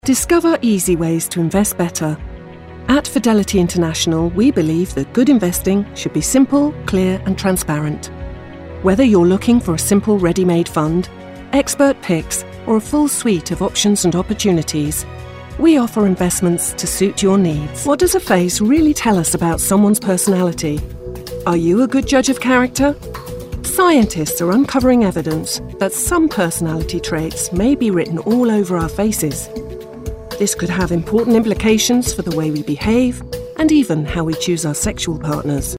Discover easy ways to invest better. At Fidelity International, we believe that good investing should be simple, clear, and transparent. Whether you're looking for a simple ready-made fund, expert picks, or a full suite of options and opportunities, we offer investments to suit your needs. What does a face really tell us about someone's personality? Are you a good judge of character? Scientists are uncovering evidence that some personality traits may be written all over our faces. This could have important implications for the way we behave and even how we choose our sexual partners.